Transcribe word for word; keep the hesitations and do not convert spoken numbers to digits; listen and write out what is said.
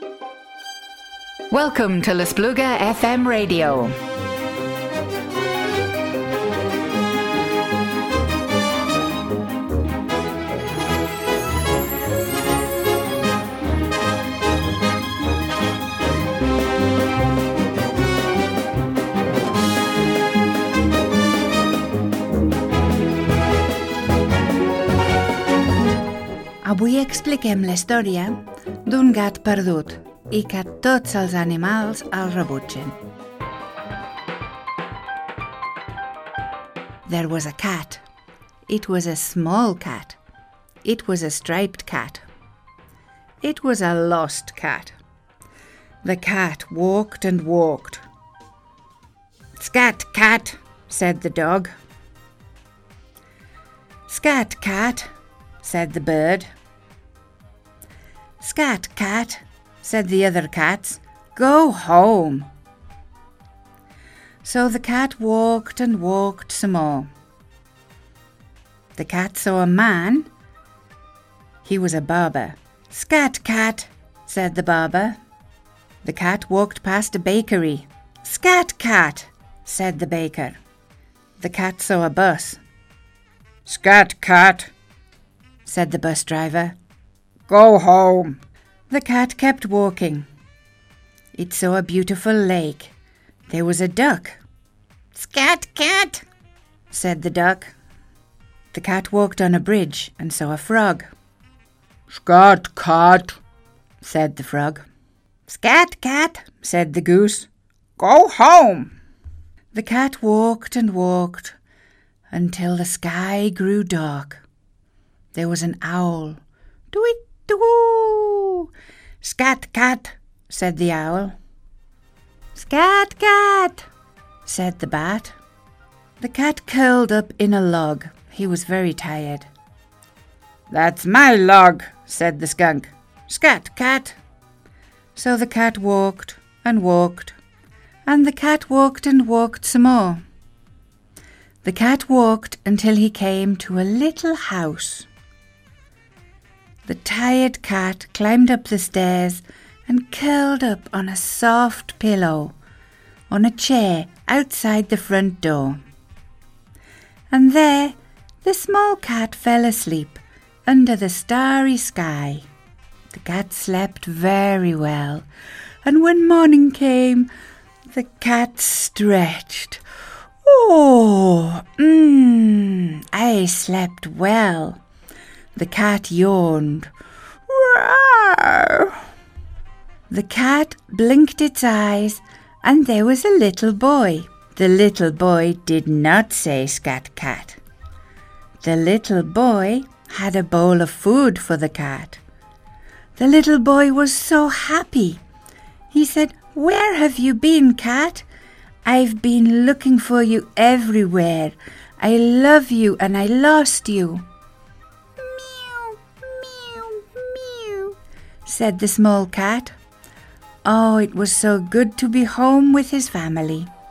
Welcome to L'Espluga F M Radio. Avui expliquem la història d'un gat perdut i que tots els animals el rebutgen. There was a cat. It was a small cat. It was a striped cat. It was a lost cat. The cat walked and walked. "Scat, cat," said the dog. "Scat, cat," said the bird. "Scat, cat," said the other cats. "Go home." So the cat walked and walked some more. The cat saw a man. He was a barber. "Scat, cat," said the barber. The cat walked past a bakery. "Scat, cat," said the baker. The cat saw a bus. "Scat, cat," said the bus driver. "Go home." The cat kept walking. It saw a beautiful lake. There was a duck. "Scat, cat," said the duck. The cat walked on a bridge and saw a frog. "Scat, cat," said the frog. "Scat, cat," said the goose. "Go home." The cat walked and walked until the sky grew dark. There was an owl. "Tweet-doo! Scat, cat," said the owl. "Scat, cat," said the bat. The cat curled up in a log. He was very tired. "That's my log," said the skunk. "Scat, cat." So the cat walked and walked, and the cat walked and walked some more. The cat walked until he came to a little house. The tired cat climbed up the stairs and curled up on a soft pillow on a chair outside the front door. And there the small cat fell asleep under the starry sky. The cat slept very well, and when morning came, the cat stretched. "Oh, mmm, I slept well." The cat yawned. "Rawr." The cat blinked its eyes, and there was a little boy. The little boy did not say "Scat, cat." The little boy had a bowl of food for the cat. The little boy was so happy. He said, "Where have you been, cat? I've been looking for you everywhere. I love you and I lost you." "Meow, meow, meow," said the small cat. Oh, it was so good to be home with his family.